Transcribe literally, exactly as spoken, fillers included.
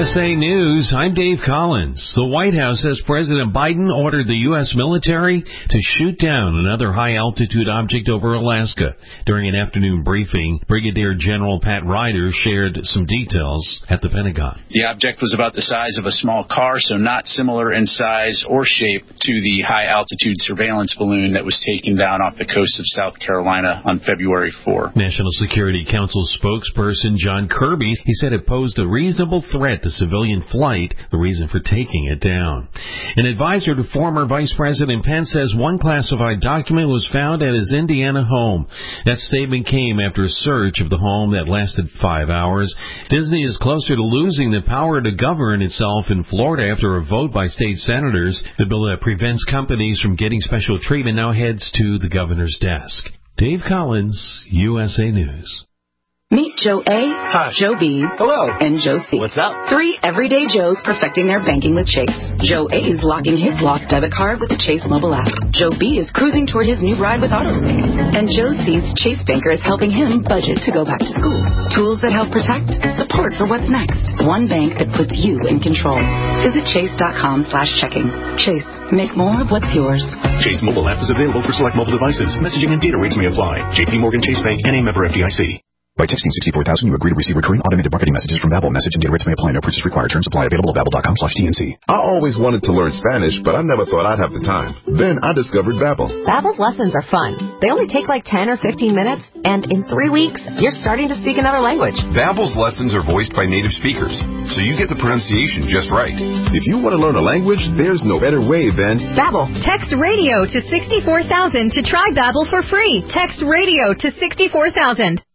S A News, I'm Dave Collins. The White House says President Biden ordered the U S military to shoot down another high-altitude object over Alaska. During an afternoon briefing, Brigadier General Pat Ryder shared some details at the Pentagon. The object was about the size of a small car, so not similar in size or shape to the high-altitude surveillance balloon that was taken down off the coast of South Carolina on February fourth. National Security Council spokesperson John Kirby, he said it posed a reasonable threat to civilian flight, the reason for taking it down. An advisor to former Vice President Pence says one classified document was found at his Indiana home. That statement came after a search of the home that lasted five hours. Disney is closer to losing the power to govern itself in Florida after a vote by state senators. The bill that prevents companies from getting special treatment now heads to the governor's desk. Dave Collins, U S A News. Meet Joe A, Hi. Joe B, Hello. and Joe C. What's up? Three everyday Joes perfecting their banking with Chase. Joe A is locking his lost debit card with the Chase mobile app. Joe B is cruising toward his new ride with AutoSave. And Joe C's Chase banker is helping him budget to go back to school. Tools that help protect, support for what's next. One bank that puts you in control. Visit chase.com slash checking. Chase, make more of what's yours. Chase mobile app is available for select mobile devices. Messaging and data rates may apply. J P Morgan Chase Bank, N A member F D I C. By texting sixty-four thousand, you agree to receive recurring automated marketing messages from Babbel. Message and data rates may apply. No purchase required. Terms apply. Available at babbel.com slash TNC. I always wanted to learn Spanish, but I never thought I'd have the time. Then I discovered Babbel. Babbel's lessons are fun. They only take like ten or fifteen minutes, and in three weeks, you're starting to speak another language. Babbel's lessons are voiced by native speakers, so you get the pronunciation just right. If you want to learn a language, there's no better way than Babbel. Text radio to sixty-four thousand to try Babbel for free. Text radio to sixty-four thousand.